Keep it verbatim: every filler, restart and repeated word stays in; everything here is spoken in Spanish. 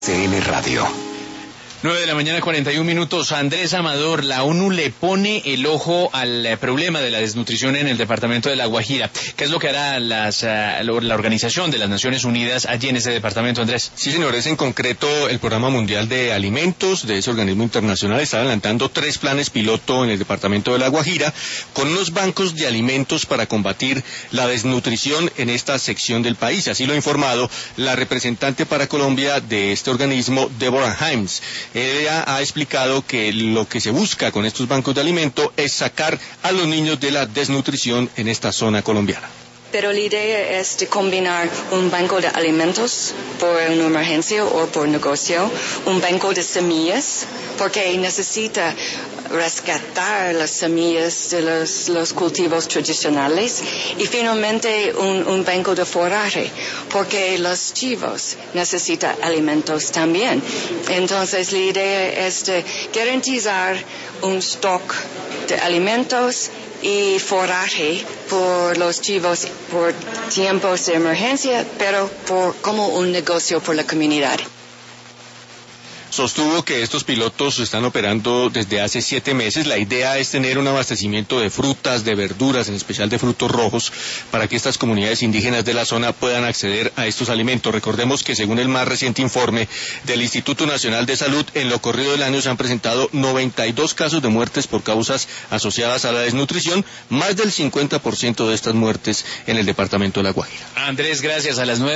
C N Radio. nueve de la mañana, cuarenta y un minutos. Andrés Amador, la ONU le pone el ojo al problema de la desnutrición en el departamento de La Guajira. ¿Qué es lo que hará las, uh, la Organización de las Naciones Unidas allí en ese departamento, Andrés? Sí, señores, en concreto el Programa Mundial de Alimentos de ese organismo internacional está adelantando tres planes piloto en el departamento de La Guajira con unos bancos de alimentos para combatir la desnutrición en esta sección del país. Así lo ha informado la representante para Colombia de este organismo, Deborah Himes. Ella ha explicado que lo que se busca con estos bancos de alimento es sacar a los niños de la desnutrición en esta zona colombiana. Pero la idea es de combinar un banco de alimentos por una emergencia o por negocio, un banco de semillas, porque necesita rescatar las semillas de los, los cultivos tradicionales, y finalmente un, un banco de forraje, porque los chivos necesitan alimentos también. Entonces la idea es de garantizar un stock de alimentos y forraje por los chivos por tiempos de emergencia, pero por, como un negocio por la comunidad. Sostuvo que estos pilotos están operando desde hace siete meses. La idea es tener un abastecimiento de frutas, de verduras, en especial de frutos rojos, para que estas comunidades indígenas de la zona puedan acceder a estos alimentos. Recordemos que según el más reciente informe del Instituto Nacional de Salud, en lo corrido del año se han presentado noventa y dos casos de muertes por causas asociadas a la desnutrición, más del cincuenta por ciento de estas muertes en el departamento de La Guajira. Andrés, gracias. A las nueve